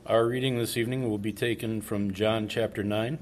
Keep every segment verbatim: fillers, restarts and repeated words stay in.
Our reading this evening will be taken from John chapter nine.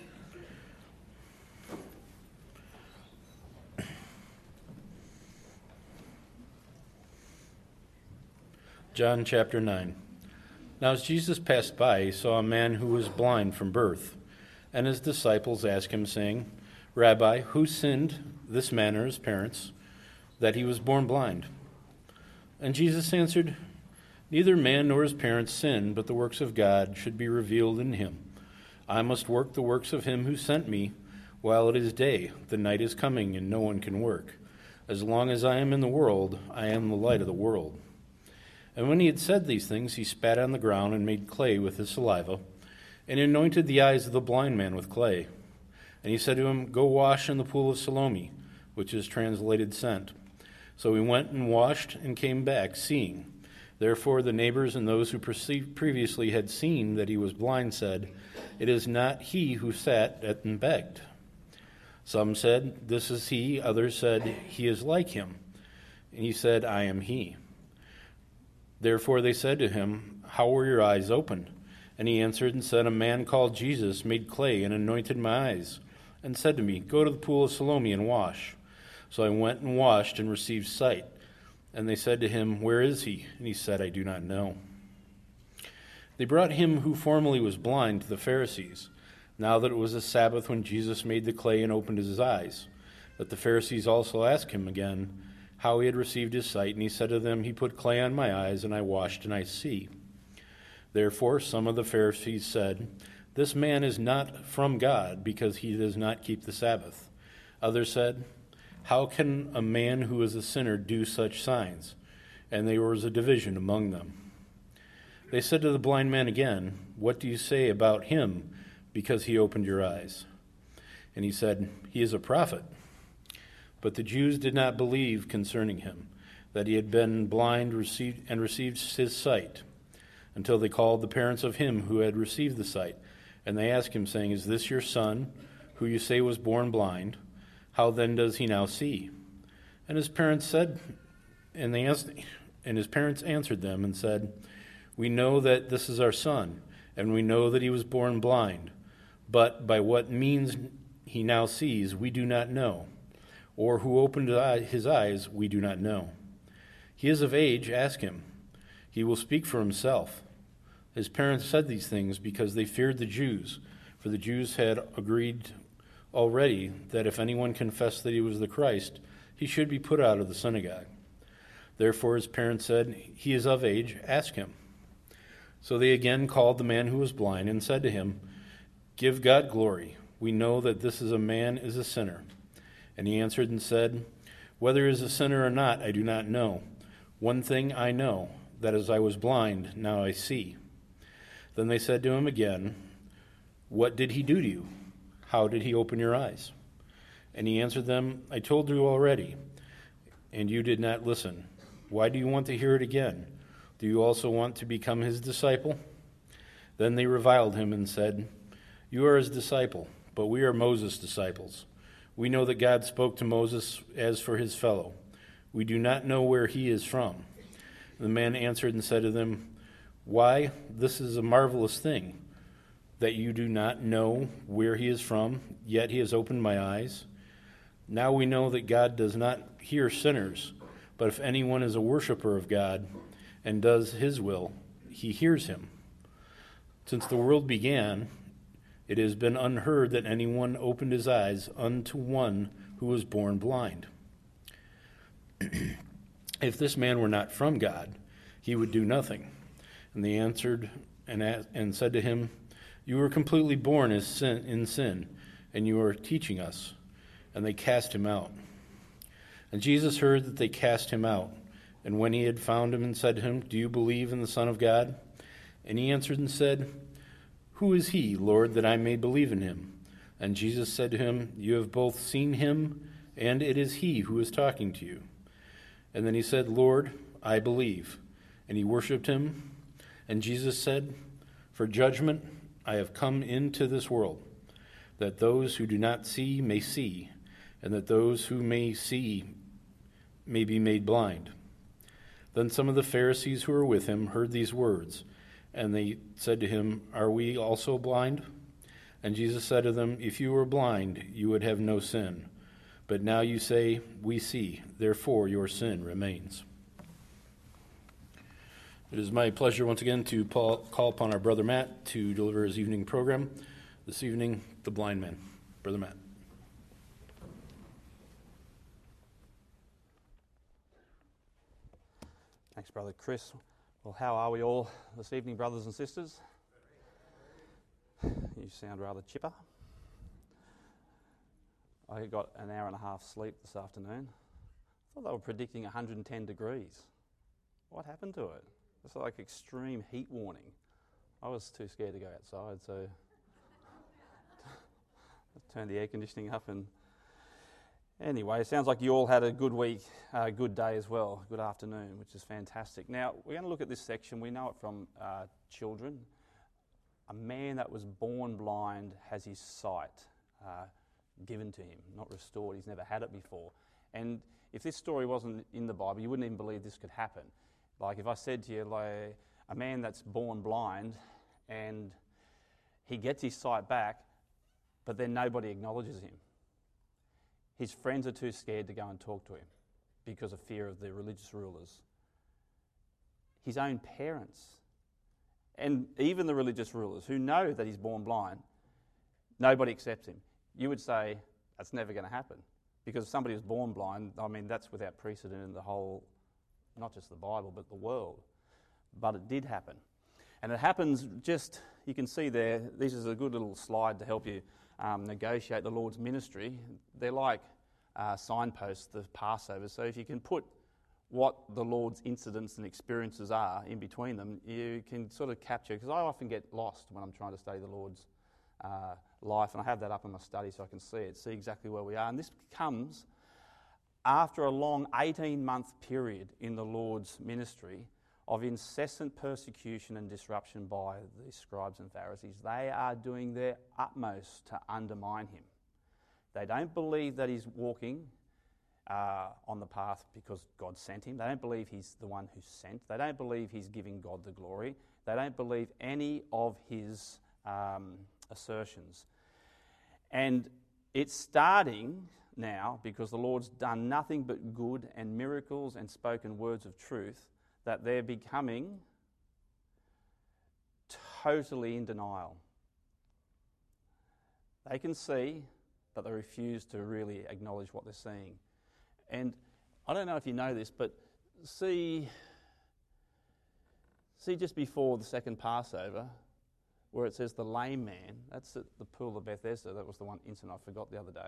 John chapter nine. Now as Jesus passed by, he saw a man who was blind from birth, and his disciples asked him, saying, Rabbi, who sinned, this man or his parents, that he was born blind? And Jesus answered, Neither man nor his parents sinned, but the works of God should be revealed in him. I must work the works of him who sent me while it is day. The night is coming, and no one can work. As long as I am in the world, I am the light of the world. And when he had said these things, he spat on the ground and made clay with his saliva, and anointed the eyes of the blind man with clay. And he said to him, Go wash in the pool of Siloam, which is translated sent. So he went and washed and came back, seeing. Therefore the neighbors and those who perceived previously had seen that he was blind said, It is not he who sat and begged. Some said, This is he. Others said, He is like him. And he said, I am he. Therefore they said to him, How were your eyes opened? And he answered and said, A man called Jesus made clay and anointed my eyes, and said to me, Go to the pool of Siloam and wash. So I went and washed and received sight. And they said to him, Where is he? And he said, I do not know. They brought him who formerly was blind to the Pharisees, now that it was a Sabbath when Jesus made the clay and opened his eyes. But the Pharisees also asked him again how he had received his sight, and he said to them, He put clay on my eyes, and I washed, and I see. Therefore some of the Pharisees said, This man is not from God, because he does not keep the Sabbath. Others said, How can a man who is a sinner do such signs? And there was a division among them. They said to the blind man again, What do you say about him, because he opened your eyes? And he said, He is a prophet. But the Jews did not believe concerning him, that he had been blind received and received his sight, until they called the parents of him who had received the sight. And they asked him, saying, Is this your son, who you say was born blind? How then does he now see? And his parents said, and they asked, and his parents answered them and said, We know that this is our son, and we know that he was born blind. But by what means he now sees, we do not know. Or who opened his eyes, we do not know. He is of age, ask him. He will speak for himself. His parents said these things because they feared the Jews, for the Jews had agreed already that if anyone confessed that he was the Christ, he should be put out of the synagogue. Therefore his parents said, He is of age, ask him. So they again called the man who was blind and said to him, Give God glory. We know that this is a man is a sinner. And he answered and said, Whether he is a sinner or not, I do not know. One thing I know, that as I was blind, now I see. Then they said to him again, What did he do to you? How did he open your eyes? And he answered them, I told you already, and you did not listen. Why do you want to hear it again? Do you also want to become his disciple? Then they reviled him and said, You are his disciple, but we are Moses' disciples. We know that God spoke to Moses as for his fellow. We do not know where he is from. The man answered and said to them, Why, this is a marvelous thing, that you do not know where he is from, yet he has opened my eyes. Now we know that God does not hear sinners, but if anyone is a worshiper of God and does his will, he hears him. Since the world began, it has been unheard that anyone opened his eyes unto one who was born blind. If this man were not from God, he would do nothing. And they answered and, asked, and said to him, You were completely born as sin, in sin, and you are teaching us. And they cast him out. And Jesus heard that they cast him out. And when he had found him and said to him, Do you believe in the Son of God? And he answered and said, Who is he, Lord, that I may believe in him? And Jesus said to him, You have both seen him, and it is he who is talking to you. And then he said, Lord, I believe. And he worshipped him. And Jesus said, For judgment I have come into this world, that those who do not see may see, and that those who may see may be made blind. Then some of the Pharisees who were with him heard these words, And they said to him, "Are we also blind?" And Jesus said to them, "If you were blind, you would have no sin. But now you say, 'We see,' therefore your sin remains." It is my pleasure once again to call upon our brother Matt to deliver his evening program. This evening, the blind man. Brother Matt. Thanks, Brother Chris. Well, how are we all this evening, brothers and sisters? You sound rather chipper. I got an hour and a half sleep this afternoon. I thought they were predicting one hundred ten degrees. What happened to it? It's like extreme heat warning. I was too scared to go outside, so I turned the air conditioning up. And anyway, it sounds like you all had a good week, a uh, good day as well, good afternoon, which is fantastic. Now, we're going to look at this section. We know it from uh, children. A man that was born blind has his sight uh, given to him, not restored. He's never had it before. And if this story wasn't in the Bible, you wouldn't even believe this could happen. Like if I said to you, like, a man that's born blind and he gets his sight back, but then nobody acknowledges him. His friends are too scared to go and talk to him because of fear of the religious rulers. His own parents, and even the religious rulers who know that he's born blind, nobody accepts him. You would say, that's never going to happen. Because if somebody is born blind, I mean, that's without precedent in the whole, not just the Bible, but the world. But it did happen. And it happens just, you can see there, this is a good little slide to help you um, negotiate the Lord's ministry. They're like uh, signposts, the Passover. So if you can put what the Lord's incidents and experiences are in between them, you can sort of capture, because I often get lost when I'm trying to study the Lord's uh, life, and I have that up in my study so I can see it, see exactly where we are. And this comes after a long eighteen-month period in the Lord's ministry of incessant persecution and disruption by the scribes and Pharisees. They are doing their utmost to undermine him. They don't believe that he's walking uh, on the path because God sent him. They don't believe he's the one who's sent. They don't believe he's giving God the glory. They don't believe any of his um, assertions. And it's starting now, because the Lord's done nothing but good and miracles and spoken words of truth, that they're becoming totally in denial. They can see, but they refuse to really acknowledge what they're seeing. And I don't know if you know this, but see, see just before the second Passover, where it says the lame man, that's at the pool of Bethesda. That was the one incident I forgot the other day,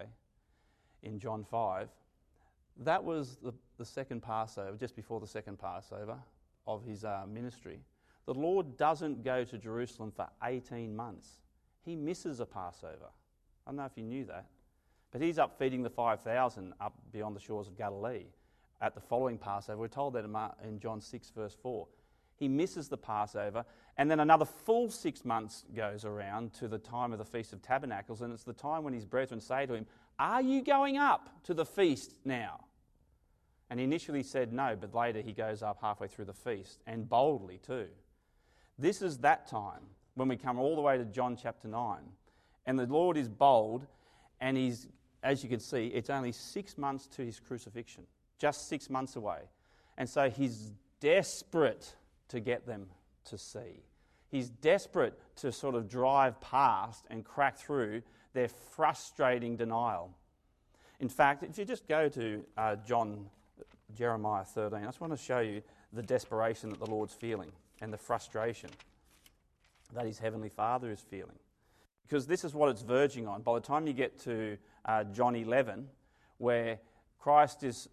in John five. That was the, the second Passover, just before the second Passover of his uh, ministry. The Lord doesn't go to Jerusalem for eighteen months. He misses a Passover. I don't know if you knew that. But he's up feeding the five thousand up beyond the shores of Galilee at the following Passover. We're told that in John six, verse four. He misses the Passover, and then another full six months goes around to the time of the Feast of Tabernacles, and it's the time when his brethren say to him, "Are you going up to the feast now?" And he initially said no, but later he goes up halfway through the feast, and boldly too. This is that time when we come all the way to John chapter nine, and the Lord is bold, and he's, as you can see, it's only six months to his crucifixion, just six months away. And so he's desperate to get them to see. He's desperate to sort of drive past and crack through their frustrating denial. In fact, if you just go to uh, John, Jeremiah thirteen, I just want to show you the desperation that the Lord's feeling and the frustration that his heavenly Father is feeling. Because this is what it's verging on. By the time you get to uh, John eleven, where Christ is,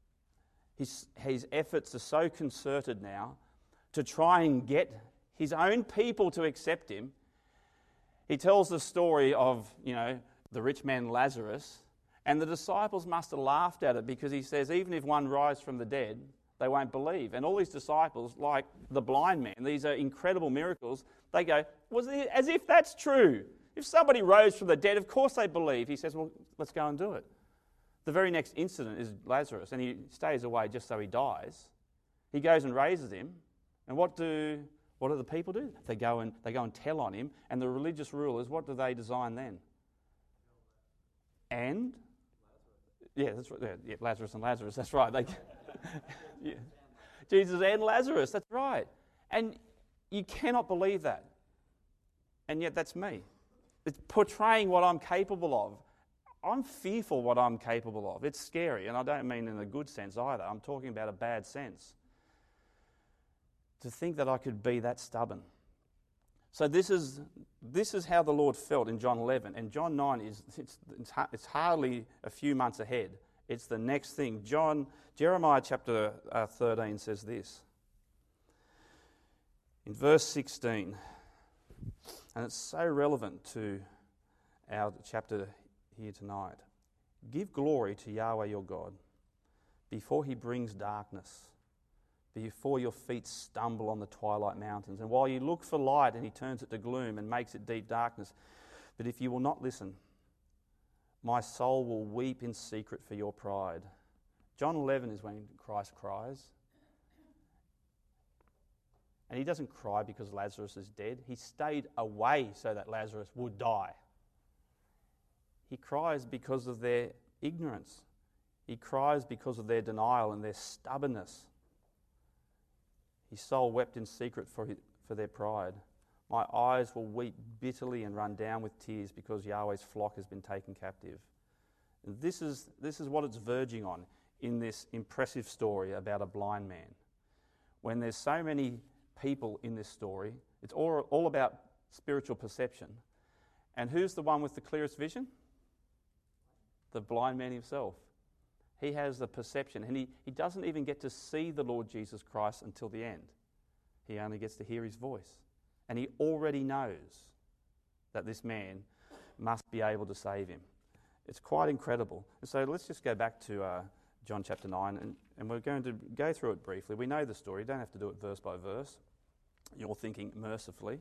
his, his efforts are so concerted now to try and get his own people to accept him, he tells the story of, you know, the rich man Lazarus, and the disciples must have laughed at it, because he says, even if one rise from the dead, they won't believe. And all these disciples, like the blind man, these are incredible miracles, they go, was it, as if that's true. If somebody rose from the dead, of course they believe. He says, well, let's go and do it. The very next incident is Lazarus, and he stays away just so he dies. He goes and raises him, and what do What do the people do? They go and they go and tell on him, and the religious rulers, what do they design then? And yeah, that's right. Yeah, yeah, Lazarus and Lazarus. That's right. They, yeah. Jesus and Lazarus. That's right. And you cannot believe that. And yet that's me. It's portraying what I'm capable of. I'm fearful what I'm capable of. It's scary, and I don't mean in a good sense either. I'm talking about a bad sense. To think that I could be that stubborn. So this is this is how the Lord felt in John eleven, and John nine is it's it's, it's hardly a few months ahead. It's the next thing. John Jeremiah chapter uh, thirteen says this in verse sixteen, and it's so relevant to our chapter here tonight. Give glory to Yahweh your God before he brings darkness, before your feet stumble on the twilight mountains, and while you look for light and he turns it to gloom and makes it deep darkness. But if you will not listen, my soul will weep in secret for your pride. John eleven is when Christ cries. And he doesn't cry because Lazarus is dead. He stayed away so that Lazarus would die. He cries because of their ignorance. He cries because of their denial and their stubbornness. His soul wept in secret for, his, for their pride. My eyes will weep bitterly and run down with tears because Yahweh's flock has been taken captive. And this is, this is what it's verging on in this impressive story about a blind man. When there's so many people in this story, it's all, all about spiritual perception. And who's the one with the clearest vision? The blind man himself. He has the perception, and he, he doesn't even get to see the Lord Jesus Christ until the end. He only gets to hear his voice. And he already knows that this man must be able to save him. It's quite incredible. And so let's just go back to uh, John chapter nine, and, and we're going to go through it briefly. We know the story. You don't have to do it verse by verse. You're thinking mercifully.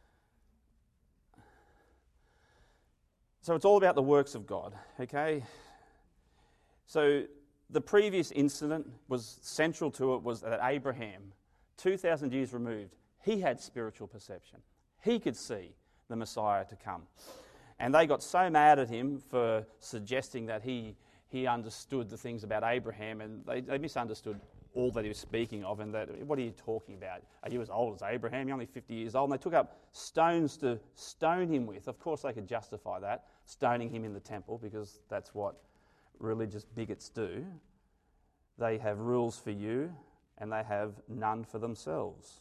So it's all about the works of God, okay? So the previous incident was central to it was that Abraham, two thousand years removed, he had spiritual perception. He could see the Messiah to come. And they got so mad at him for suggesting that he he understood the things about Abraham, and they, they misunderstood all that he was speaking of, and that, what are you talking about? Are you as old as Abraham? You're only fifty years old. And they took up stones to stone him with. Of course they could justify that, stoning him in the temple, because that's what religious bigots do. They have rules for you, and they have none for themselves.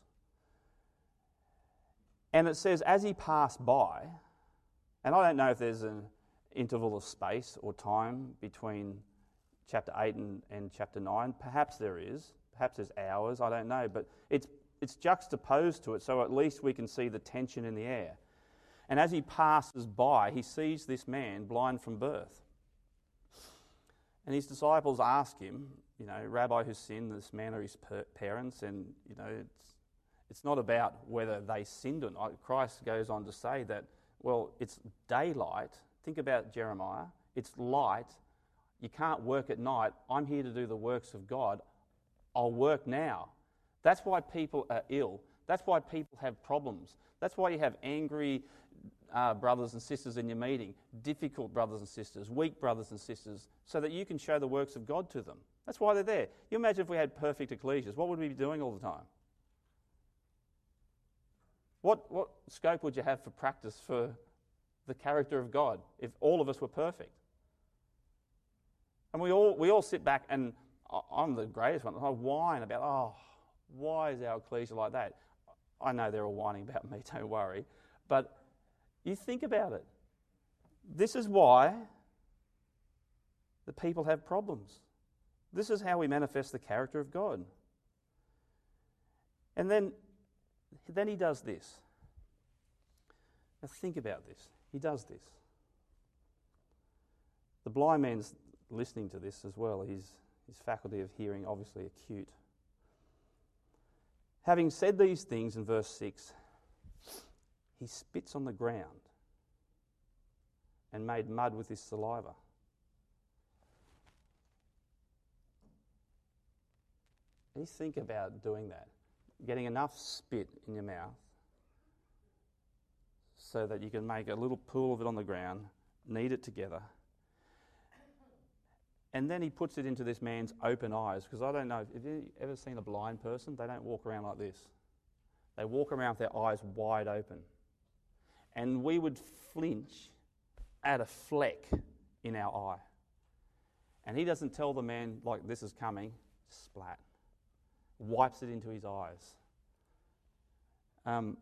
And it says, as he passed by, and I don't know if there's an interval of space or time between chapter eight and, and chapter nine. Perhaps there is. Perhaps there's hours. I don't know. But it's it's juxtaposed to it, so at least we can see the tension in the air. And as he passes by, he sees this man blind from birth. And his disciples ask him, you know, Rabbi, who sinned, this man or his parents? And, you know, it's, it's not about whether they sinned or not. Christ goes on to say that, well, it's daylight. Think about Jeremiah. It's light. You can't work at night. I'm here to do the works of God. I'll work now. That's why people are ill. That's why people have problems. That's why you have angry uh, brothers and sisters in your meeting, difficult brothers and sisters, weak brothers and sisters, so that you can show the works of God to them. That's why they're there. You imagine if we had perfect ecclesias, what would we be doing all the time? What, what scope would you have for practice for the character of God if all of us were perfect? And we all we all sit back, and I'm the greatest one. I whine about, oh, why is our ecclesia like that? I know they're all whining about me, don't worry. But you think about it. This is why the people have problems. This is how we manifest the character of God. And then, then he does this. Now think about this. He does this. The blind man's listening to this as well. His, his faculty of hearing obviously acute. Having said these things in verse six, he spits on the ground and made mud with his saliva. You think about doing that. getting enough spit in your mouth so that you can make a little pool of it on the ground, knead it together. And then he puts it into this man's open eyes, because I don't know, have you ever seen a blind person? They don't walk around like this. They walk around with their eyes wide open. And we would flinch at a fleck in our eye. And he doesn't tell the man, like, this is coming, splat. Wipes it into his eyes. Um,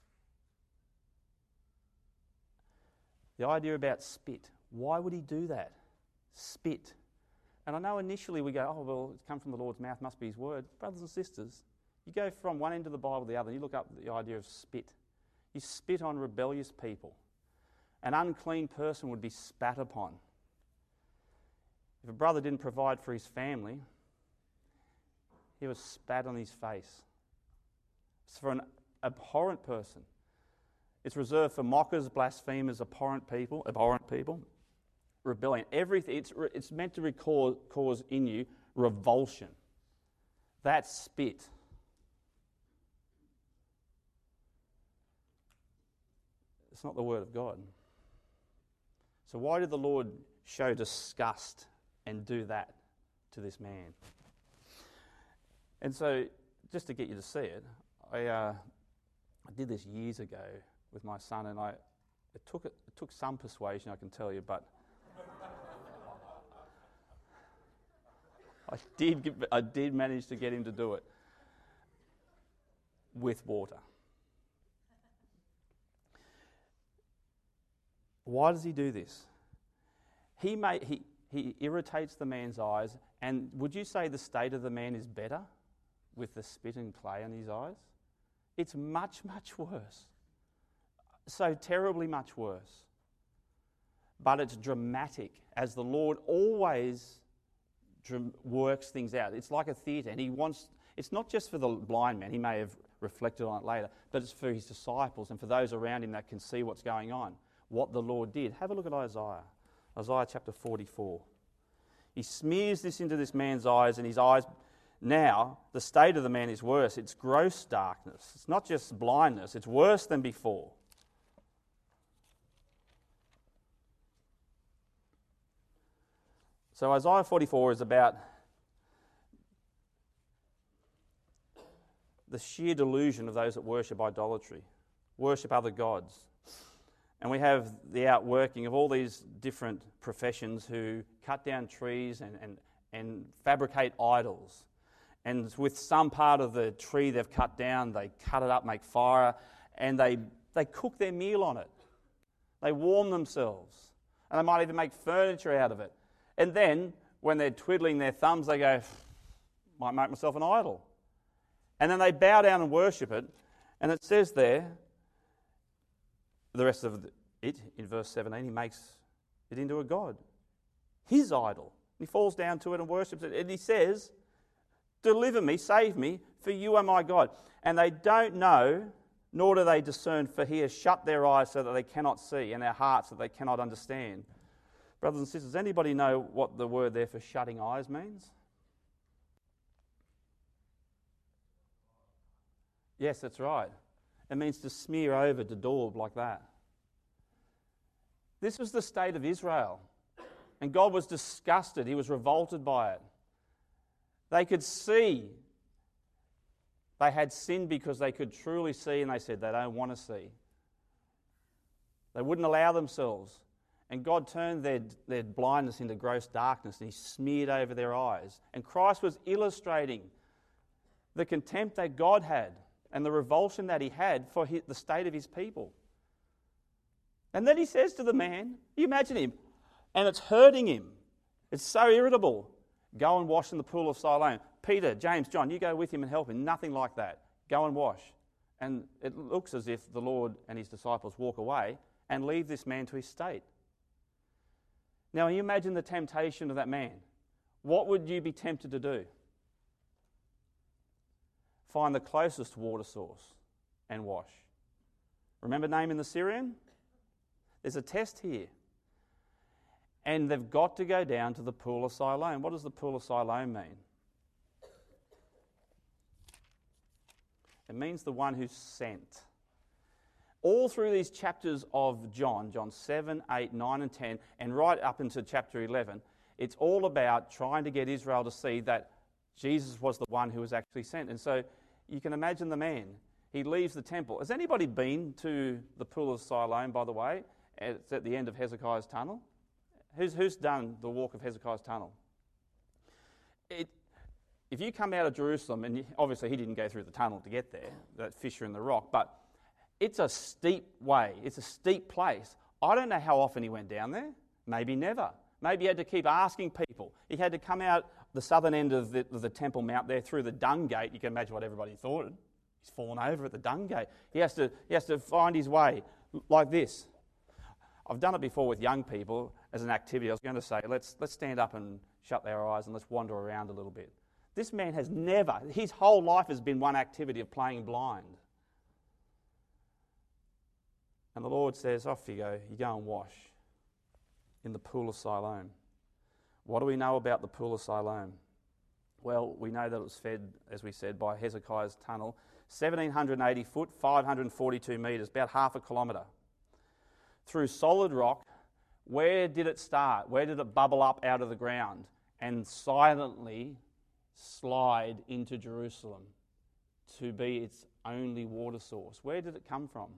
the idea about spit. Why would he do that? Spit. And I know initially we go, oh, well, it's come from the Lord's mouth, must be his word. Brothers and sisters, you go from one end of the Bible to the other, and you look up the idea of spit. You spit on rebellious people. An unclean person would be spat upon. If a brother didn't provide for his family, he was spat on his face. It's for an abhorrent person. It's reserved for mockers, blasphemers, abhorrent people, abhorrent people. Rebellion. Everything. It's, it's meant to record, cause in you revulsion. That's spit. It's not the word of God. So why did the Lord show disgust and do that to this man? And so, just to get you to see it, I, uh, I did this years ago with my son, and I it took it, it took some persuasion, I can tell you, but I did give, I did manage to get him to do it with water. Why does he do this? He may, he he irritates the man's eyes, and would you say the state of the man is better with the spit and clay in his eyes? It's much, much worse. So terribly much worse. But it's dramatic, as the Lord always dr- works things out. It's like a theatre, and he wants, it's not just for the blind man, he may have reflected on it later, but it's for his disciples and for those around him that can see what's going on, what the Lord did. Have a look at Isaiah. Isaiah chapter forty-four. He smears this into this man's eyes, and his eyes, now, the state of the man is worse. It's gross darkness. It's not just blindness, it's worse than before. So Isaiah forty-four is about the sheer delusion of those that worship idolatry, worship other gods. And we have the outworking of all these different professions who cut down trees and, and, and fabricate idols. And with some part of the tree they've cut down, they cut it up, make fire, and they, they cook their meal on it. They warm themselves. And they might even make furniture out of it. And then, when they're twiddling their thumbs, they go, might make myself an idol. And then they bow down and worship it. And it says there, the rest of it, in verse seventeen, he makes it into a god. His idol. He falls down to it and worships it. And he says, deliver me, save me, for you are my God. And they don't know, nor do they discern, for he has shut their eyes so that they cannot see, and their hearts that they cannot understand. Brothers and sisters, anybody know what the word there for shutting eyes means? Yes, that's right. It means to smear over, to daub like that. This was the state of Israel. And God was disgusted. He was revolted by it. They could see they had sinned because they could truly see, and they said they don't want to see. They wouldn't allow themselves. And God turned their, their blindness into gross darkness, and he smeared over their eyes. And Christ was illustrating the contempt that God had and the revulsion that he had for his, the state of his people. And then he says to the man, you imagine him, and it's hurting him. It's so irritable. Go and wash in the pool of Siloam. Peter, James, John, you go with him and help him. Nothing like that. Go and wash. And it looks as if the Lord and his disciples walk away and leave this man to his state. Now, you imagine the temptation of that man. What would you be tempted to do? Find the closest water source and wash. Remember Naaman the Syrian? There's a test here. And they've got to go down to the pool of Siloam. What does the pool of Siloam mean? It means the one who's sent. All through these chapters of John, John seven, eight, nine and ten, and right up into chapter eleven, it's all about trying to get Israel to see that Jesus was the one who was actually sent. And so you can imagine the man. He leaves the temple. Has anybody been to the Pool of Siloam, by the way? It's at the end of Hezekiah's tunnel. Who's, who's done the walk of Hezekiah's tunnel? It, if you come out of Jerusalem, and you, obviously he didn't go through the tunnel to get there, that fissure in the rock, but it's a steep way. It's a steep place. I don't know how often he went down there. Maybe never. Maybe he had to keep asking people. He had to come out the southern end of the, of the Temple Mount there through the dung gate. You can imagine what everybody thought. He's fallen over at the dung gate. He has to, he has to find his way like this. I've done it before with young people as an activity. I was going to say, let's, let's stand up and shut our eyes and let's wander around a little bit. This man has never, his whole life has been one activity of playing blind. And the Lord says, off you go, you go and wash in the Pool of Siloam. What do we know about the Pool of Siloam? Well, we know that it was fed, as we said, by Hezekiah's tunnel, one thousand seven hundred eighty foot, five hundred forty-two metres, about half a kilometre. Through solid rock, where did it start? Where did it bubble up out of the ground and silently slide into Jerusalem to be its only water source? Where did it come from?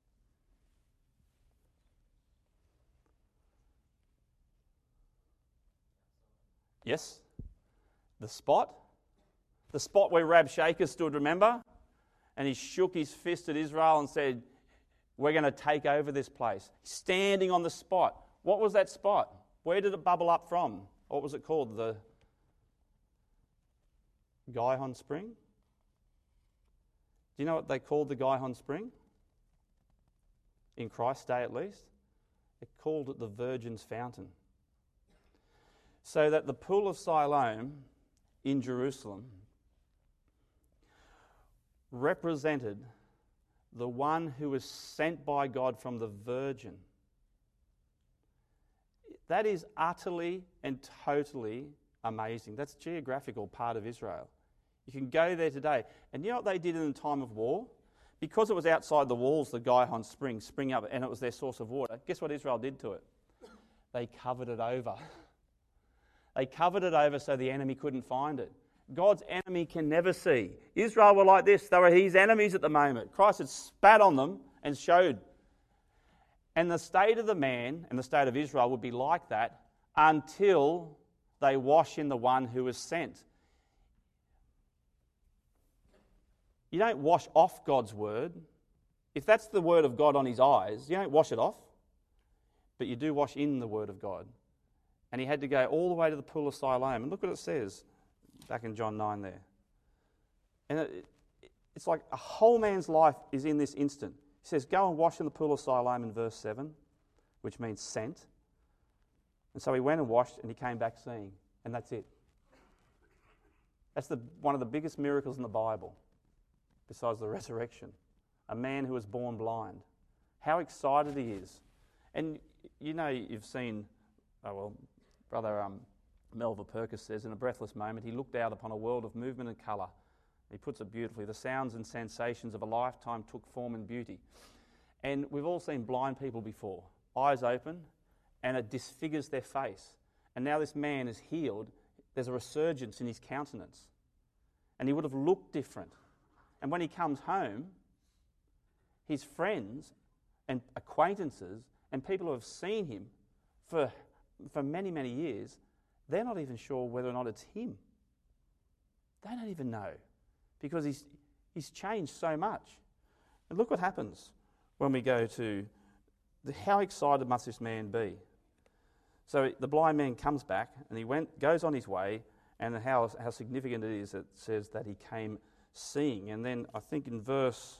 Yes, the spot. The spot where Rabshakeh stood, remember? And he shook his fist at Israel and said, we're going to take over this place. Standing on the spot. What was that spot? Where did it bubble up from? What was it called? The Gihon Spring? Do you know what they called the Gihon Spring? In Christ's day at least. They called it the Virgin's Fountain. So that the Pool of Siloam in Jerusalem represented the one who was sent by God from the Virgin. That is utterly and totally amazing. That's a geographical part of Israel. You can go there today. And you know what they did in the time of war? Because it was outside the walls, the Gihon Spring, spring up, and it was their source of water. Guess what Israel did to it? They covered it over. They covered it over so the enemy couldn't find it. God's enemy can never see. Israel were like this. They were his enemies at the moment. Christ had spat on them and showed. And the state of the man and the state of Israel would be like that until they wash in the one who was sent. You don't wash off God's word. If that's the word of God on his eyes, you don't wash it off. But you do wash in the word of God. And he had to go all the way to the Pool of Siloam. And look what it says back in John nine there. And it, it's like a whole man's life is in this instant. He says, go and wash in the Pool of Siloam in verse seven, which means sent. And so he went and washed and he came back seeing. And that's it. That's the, one of the biggest miracles in the Bible, besides the resurrection. A man who was born blind. How excited he is. And you know, you've seen, oh well, Brother um, Melva Perkis says, in a breathless moment, he looked out upon a world of movement and colour. He puts it beautifully. The sounds and sensations of a lifetime took form and beauty. And we've all seen blind people before. Eyes open, and it disfigures their face. And now this man is healed. There's a resurgence in his countenance. And he would have looked different. And when he comes home, his friends and acquaintances and people who have seen him for, for many, many years, they're not even sure whether or not it's him. They don't even know, because he's, he's changed so much. And look what happens when we go to the, how excited must this man be? So the blind man comes back and he went, goes on his way, and how, how significant it is, it says that he came seeing. And then I think in verse,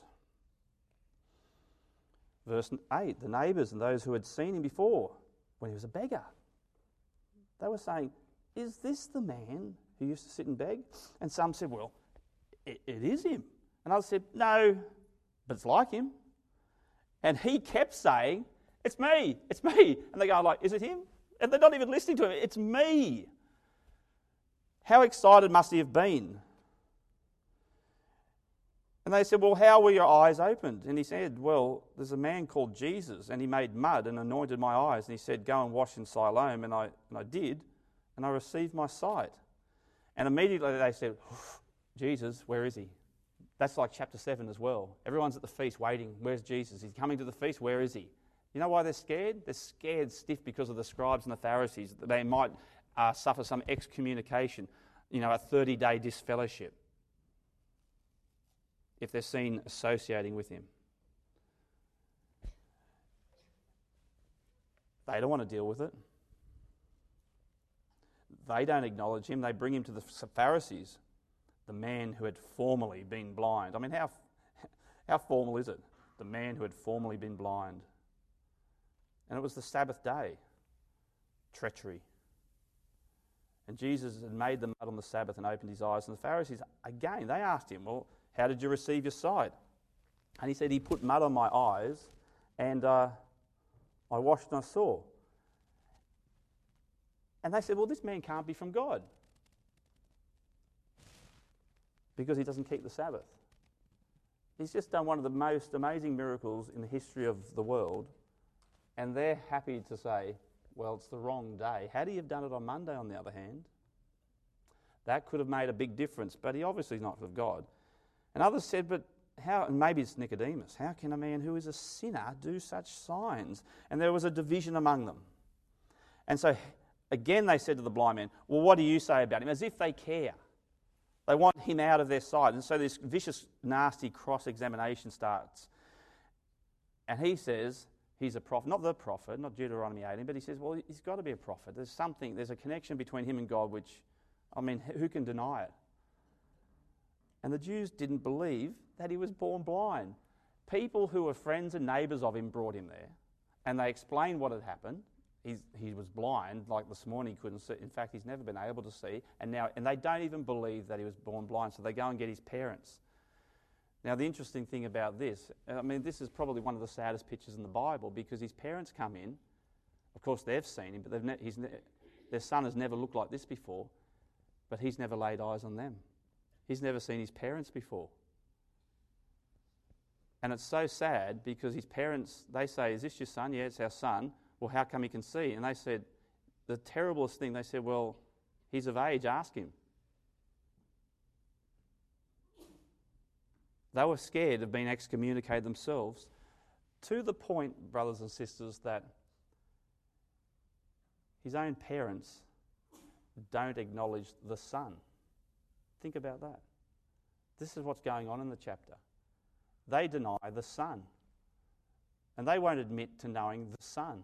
verse eight, the neighbours and those who had seen him before when he was a beggar, they were saying, is this the man who used to sit and beg? And some said, well, it, it is him. And others said, no, but it's like him. And he kept saying, it's me, it's me. And they go like, is it him? And they're not even listening to him. It's me. How excited must he have been? And And they said, well, how were your eyes opened? And he said, well, there's a man called Jesus, and he made mud and anointed my eyes. And he said, go and wash in Siloam. And I, and I did, and I received my sight. And immediately they said, Jesus, where is he? That's like chapter seven as well. Everyone's at the feast waiting. Where's Jesus? He's coming to the feast. Where is he? You know why they're scared? They're scared stiff because of the scribes and the Pharisees. That they might uh, suffer some excommunication, you know, a thirty-day disfellowship if they're seen associating with him. They don't want to deal with it. They don't acknowledge him. They bring him to the Pharisees, the man who had formerly been blind. I mean, how, how formal is it? The man who had formerly been blind. And it was the Sabbath day. Treachery. And Jesus had made the mud on the Sabbath and opened his eyes. And the Pharisees, again, they asked him, well, how did you receive your sight? And he said, he put mud on my eyes and uh, I washed and I saw. And they said, well, this man can't be from God because he doesn't keep the Sabbath. He's just done one of the most amazing miracles in the history of the world, and they're happy to say, well, it's the wrong day. Had he have done it on Monday, on the other hand, that could have made a big difference, but he obviously is not of God. And others said, but how, and maybe it's Nicodemus, how can a man who is a sinner do such signs? And there was a division among them. And so again they said to the blind man, well, what do you say about him? As if they care. They want him out of their sight. And so this vicious, nasty cross-examination starts. And he says he's a prophet, not the prophet, not Deuteronomy eighteen, but he says, well, he's got to be a prophet. There's something, there's a connection between him and God, which, I mean, who can deny it? And the Jews didn't believe that he was born blind. People who were friends and neighbours of him brought him there, and they explained what had happened. He's, he was blind, like this morning he couldn't see. In fact, he's never been able to see, and now, and they don't even believe that he was born blind, so they go and get his parents. Now, the interesting thing about this, I mean, this is probably one of the saddest pictures in the Bible, because his parents come in. Of course, they've seen him, but they've ne- he's ne- their son has never looked like this before, but he's never laid eyes on them. He's never seen his parents before. And it's so sad because his parents, they say, is this your son? Yeah, it's our son. Well, how come he can see? And they said, the terriblest thing, they said, well, he's of age, ask him. They were scared of being excommunicated themselves, to the point, brothers and sisters, that his own parents don't acknowledge the son. Think about that. This is what's going on in the chapter. They deny the Son, and they won't admit to knowing the Son.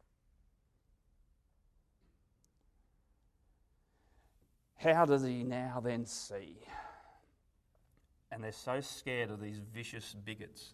How does he now then see? And they're so scared of these vicious bigots.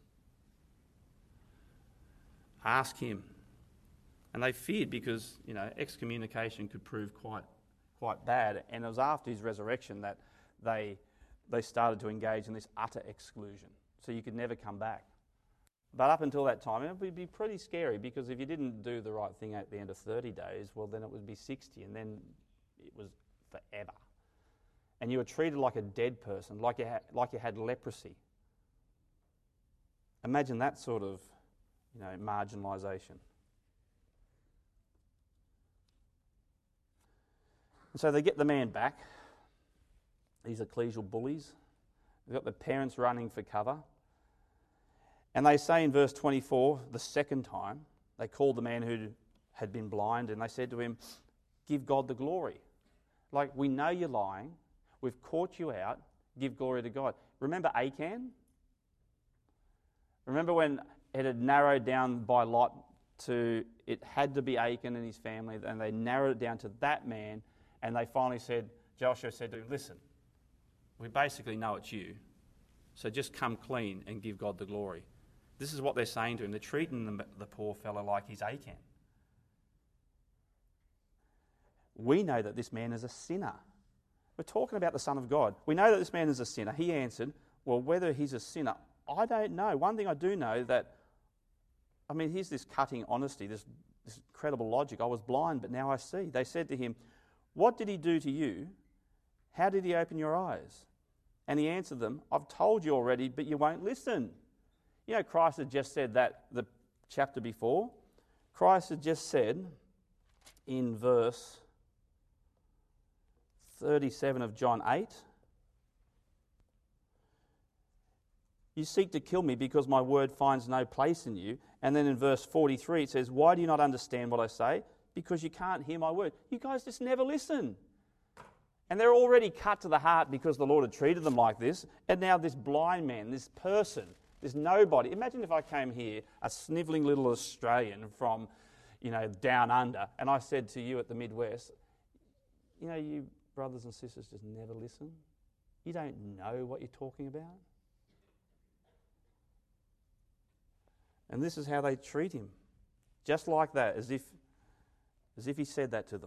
Ask him. And they feared because, you know, excommunication could prove quite quite bad. And it was after his resurrection that they they started to engage in this utter exclusion. So you could never come back. But up until that time, it would be pretty scary, because if you didn't do the right thing at the end of thirty days, well, then it would be sixty, and then it was forever. And you were treated like a dead person, like you had, like you had leprosy. Imagine that sort of, you know, marginalisation. And so they get the man back. These ecclesial bullies. They've got the parents running for cover. And they say in verse twenty-four, the second time, they called the man who had been blind, and they said to him, give God the glory. Like, we know you're lying. We've caught you out. Give glory to God. Remember Achan? Remember when it had narrowed down by lot to, it had to be Achan and his family, and they narrowed it down to that man, and they finally said, Joshua said to him, listen, we basically know it's you, so just come clean and give God the glory. This is what they're saying to him. They're treating the, the poor fellow like he's Achan. We know that this man is a sinner. We're talking about the Son of God. We know that this man is a sinner. He answered, well, whether he's a sinner, I don't know. One thing I do know that, I mean, here's this cutting honesty, this, this incredible logic. I was blind, but now I see. They said to him, what did he do to you? How did he open your eyes? And he answered them, I've told you already, but you won't listen. You know, Christ had just said that the chapter before. Christ had just said in verse thirty-seven of John eight, you seek to kill me because my word finds no place in you. And then in verse forty-three it says, why do you not understand what I say? Because you can't hear my word. You guys just never listen. And they're already cut to the heart because the Lord had treated them like this. And now this blind man, this person, this nobody. Imagine if I came here, a snivelling little Australian from, you know, down under, and I said to you at the Midwest, you know, you brothers and sisters just never listen. You don't know what you're talking about. And this is how they treat him. Just like that, as if, as if he said that to them.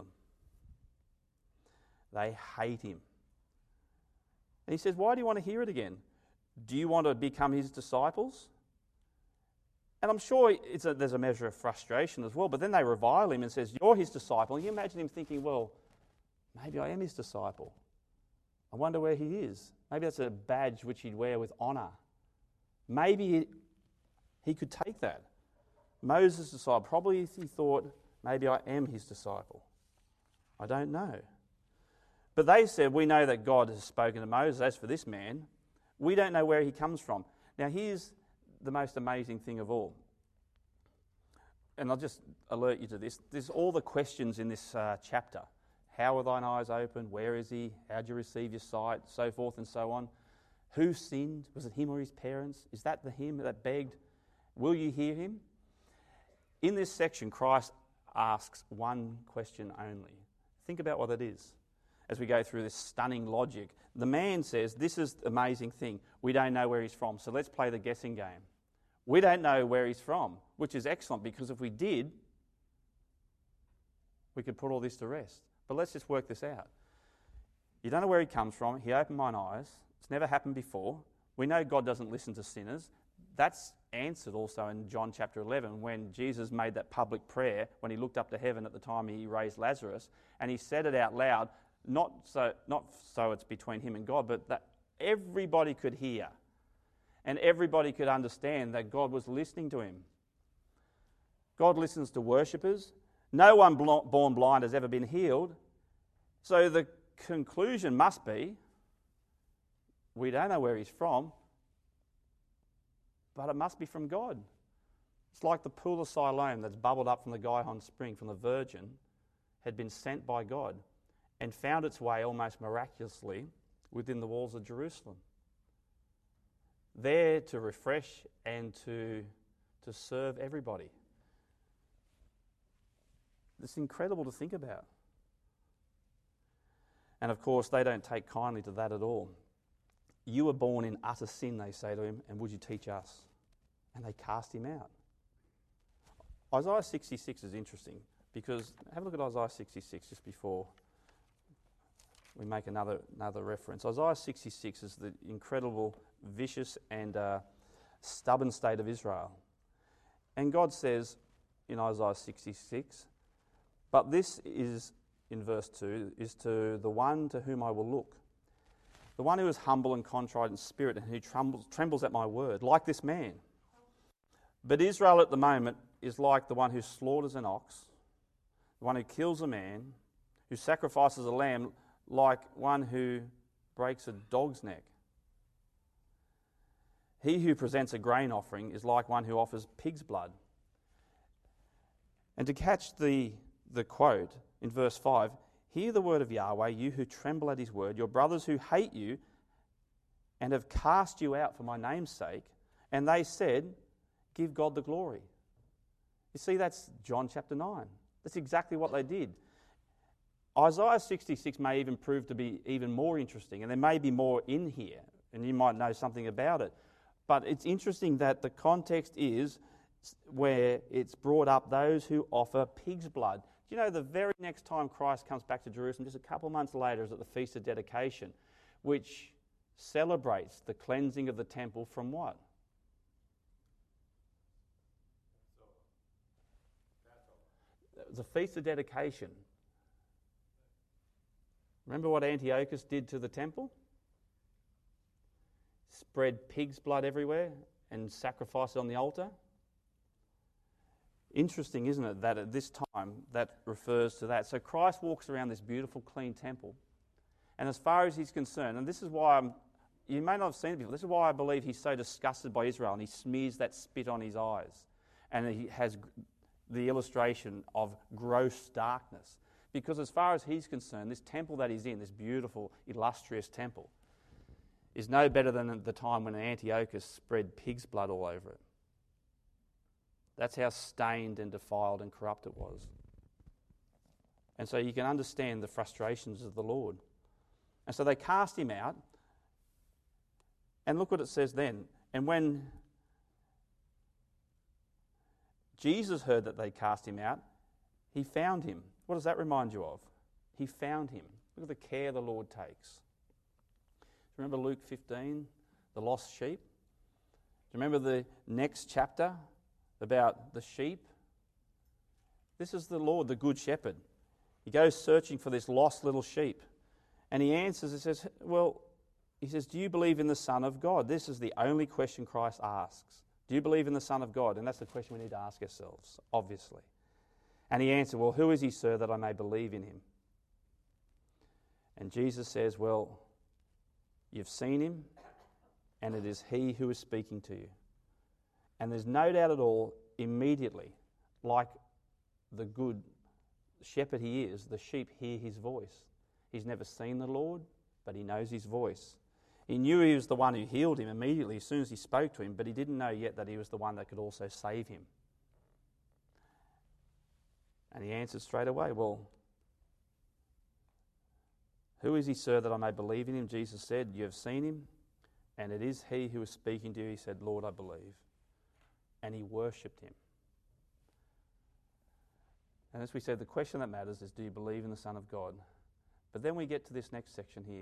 They hate him. And he says, why do you want to hear it again? Do you want to become his disciples? And I'm sure it's a, there's a measure of frustration as well, but then they revile him and says, you're his disciple. And you imagine him thinking, well, maybe I am his disciple. I wonder where he is. Maybe that's a badge which he'd wear with honour. Maybe he, he could take that. Moses' disciple, probably he thought, maybe I am his disciple. I don't know. But they said, we know that God has spoken to Moses. As for this man, we don't know where he comes from. Now here's the most amazing thing of all. And I'll just alert you to this. There's all the questions in this uh, chapter. How were thine eyes opened? Where is he? How did you receive your sight? So forth and so on. Who sinned? Was it him or his parents? Is that the him that begged? Will you hear him? In this section, Christ asks one question only. Think about what it is. As we go through this stunning logic, the man says, this is the amazing thing. We don't know where he's from, so let's play the guessing game. We don't know where he's from, which is excellent, because if we did, we could put all this to rest. But let's just work this out. You don't know where he comes from. He opened mine eyes. It's never happened before. We know God doesn't listen to sinners. That's answered also in John chapter eleven when Jesus made that public prayer when he looked up to heaven at the time he raised Lazarus, and he said it out loud. Not so, not so it's between him and God, but that everybody could hear and everybody could understand that God was listening to him. God listens to worshippers. No one bl- born blind has ever been healed. So the conclusion must be, we don't know where he's from, but it must be from God. It's like the pool of Siloam that's bubbled up from the Gihon spring, from the virgin, had been sent by God and found its way almost miraculously within the walls of Jerusalem. There to refresh and to, to serve everybody. It's incredible to think about. And of course, they don't take kindly to that at all. You were born in utter sin, they say to him, and would you teach us? And they cast him out. Isaiah sixty-six is interesting because, have a look at Isaiah sixty-six just before we make another another reference. Isaiah sixty-six is the incredible, vicious and uh, stubborn state of Israel. And God says in Isaiah sixty-six, but this is, in verse two, is to the one to whom I will look. The one who is humble and contrite in spirit and who trembles, trembles at my word, like this man. But Israel at the moment is like the one who slaughters an ox, the one who kills a man, who sacrifices a lamb, like one who breaks a dog's neck. He who presents a grain offering is like one who offers pig's blood. And to catch the, the quote in verse five, hear the word of Yahweh, you who tremble at his word, your brothers who hate you and have cast you out for my name's sake. And they said, give God the glory. You see, that's John chapter nine. That's exactly what they did. Isaiah sixty-six may even prove to be even more interesting, and there may be more in here, and you might know something about it. But it's interesting that the context is where it's brought up those who offer pig's blood. Do you know the very next time Christ comes back to Jerusalem, just a couple of months later, is at the Feast of Dedication, which celebrates the cleansing of the temple from what? The Feast of Dedication. Remember what Antiochus did to the temple? spread pig's blood everywhere and sacrifice it on the altar? Interesting, isn't it, that at this time that refers to that. So Christ walks around this beautiful, clean temple. And as far as he's concerned, and this is why I'm, you may not have seen it before, this is why I believe he's so disgusted by Israel and he smears that spit on his eyes. And he has the illustration of gross darkness. Because as far as he's concerned, this temple that he's in, this beautiful, illustrious temple, is no better than the time when Antiochus spread pig's blood all over it. That's how stained and defiled and corrupt it was. And so you can understand the frustrations of the Lord. And so they cast him out. And look what it says then. And when Jesus heard that they cast him out, he found him. What does that remind you of? He found him. Look at the care the Lord takes. Remember Luke fifteen, the lost sheep? Do you remember the next chapter about the sheep? This is the Lord, the good shepherd. He goes searching for this lost little sheep. And he answers, he says, well, he says, do you believe in the Son of God? This is the only question Christ asks. Do you believe in the Son of God? And that's the question we need to ask ourselves, obviously. And he answered, well, who is he, sir, that I may believe in him? And Jesus says, well, you've seen him, and it is he who is speaking to you. And there's no doubt at all, immediately, like the good shepherd he is, the sheep hear his voice. He's never seen the Lord, but he knows his voice. He knew he was the one who healed him immediately as soon as he spoke to him, but he didn't know yet that he was the one that could also save him. And he answered straight away, well, who is he, sir, that I may believe in him? Jesus said, you have seen him, and it is he who is speaking to you. He said, Lord, I believe. And he worshipped him. And as we said, the question that matters is, do you believe in the Son of God? But then we get to this next section here.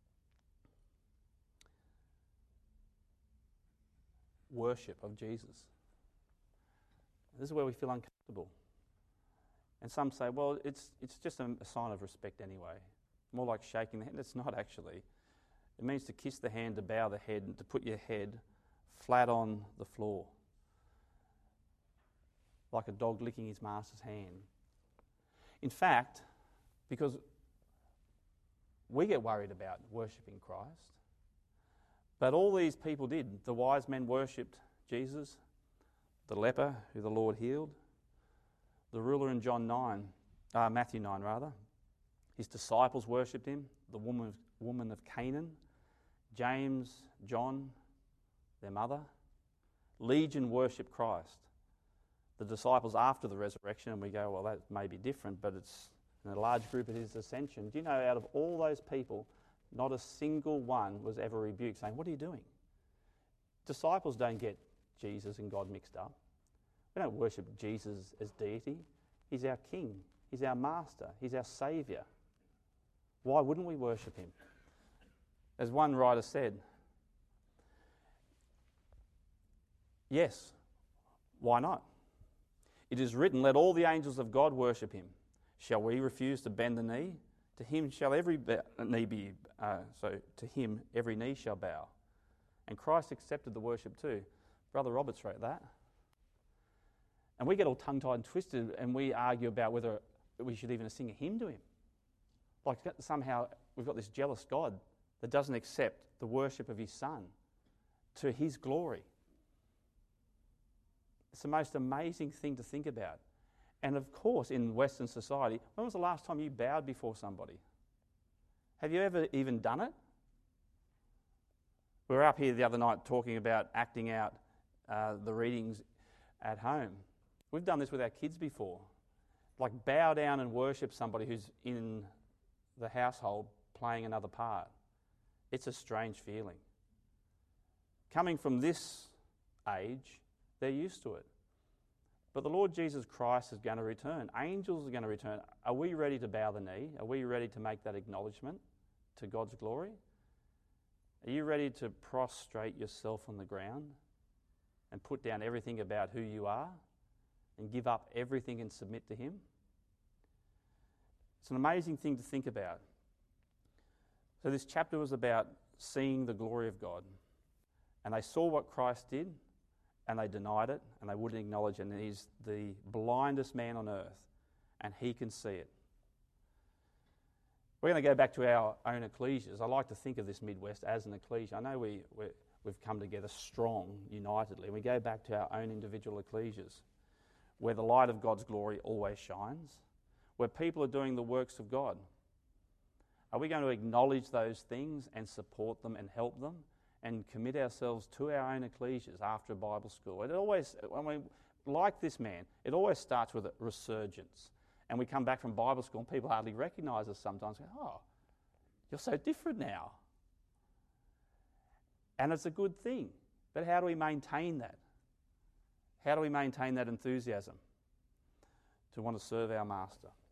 Worship of Jesus. This is where we feel uncomfortable. And some say, well, it's it's just a, a sign of respect anyway. More like shaking the hand. It's not actually. It means to kiss the hand, to bow the head, and to put your head flat on the floor. Like a dog licking his master's hand. In fact, because we get worried about worshipping Christ, but all these people did. The wise men worshipped Jesus, the leper who the Lord healed, the ruler in John nine, uh, Matthew nine rather. His disciples worshipped him, the woman of, woman of Canaan, James, John, their mother. Legion worshipped Christ. The disciples after the resurrection, and we go, well, that may be different, but it's in a large group at his ascension. Do you know, out of all those people, not a single one was ever rebuked, saying, what are you doing? Disciples don't get Jesus and God mixed up. We don't worship Jesus as deity. He's our King. He's our Master. He's our Saviour. Why wouldn't we worship him? As one writer said, yes, why not? It is written, let all the angels of God worship him. Shall we refuse to bend the knee? To him shall every be- knee be, uh, so to him every knee shall bow. And Christ accepted the worship too. Brother Roberts wrote that. And we get all tongue-tied and twisted and we argue about whether we should even sing a hymn to him. Like somehow we've got this jealous God that doesn't accept the worship of his Son to his glory. It's the most amazing thing to think about. And of course, in Western society, when was the last time you bowed before somebody? Have you ever even done it? We were up here the other night talking about acting out uh, the readings at home. We've done this with our kids before. Like bow down and worship somebody who's in the household playing another part. It's a strange feeling. Coming from this age, they're used to it. But the Lord Jesus Christ is going to return. Angels are going to return. Are we ready to bow the knee? Are we ready to make that acknowledgement to God's glory? Are you ready to prostrate yourself on the ground and put down everything about who you are and give up everything and submit to him? It's an amazing thing to think about. So this chapter was about seeing the glory of God. And they saw what Christ did, and they denied it, and they wouldn't acknowledge it. And he's the blindest man on earth, and he can see it. We're going to go back to our own ecclesias. I like to think of this Midwest as an ecclesia. I know we, we, we've come together strong, unitedly. We go back to our own individual ecclesias, where the light of God's glory always shines, where people are doing the works of God. Are we going to acknowledge those things and support them and help them and commit ourselves to our own ecclesias after a Bible school? It always, I mean, like this man, it always starts with a resurgence. And we come back from Bible school and people hardly recognise us sometimes. Go, oh, you're so different now. And it's a good thing. But how do we maintain that? How do we maintain that enthusiasm to want to serve our Master?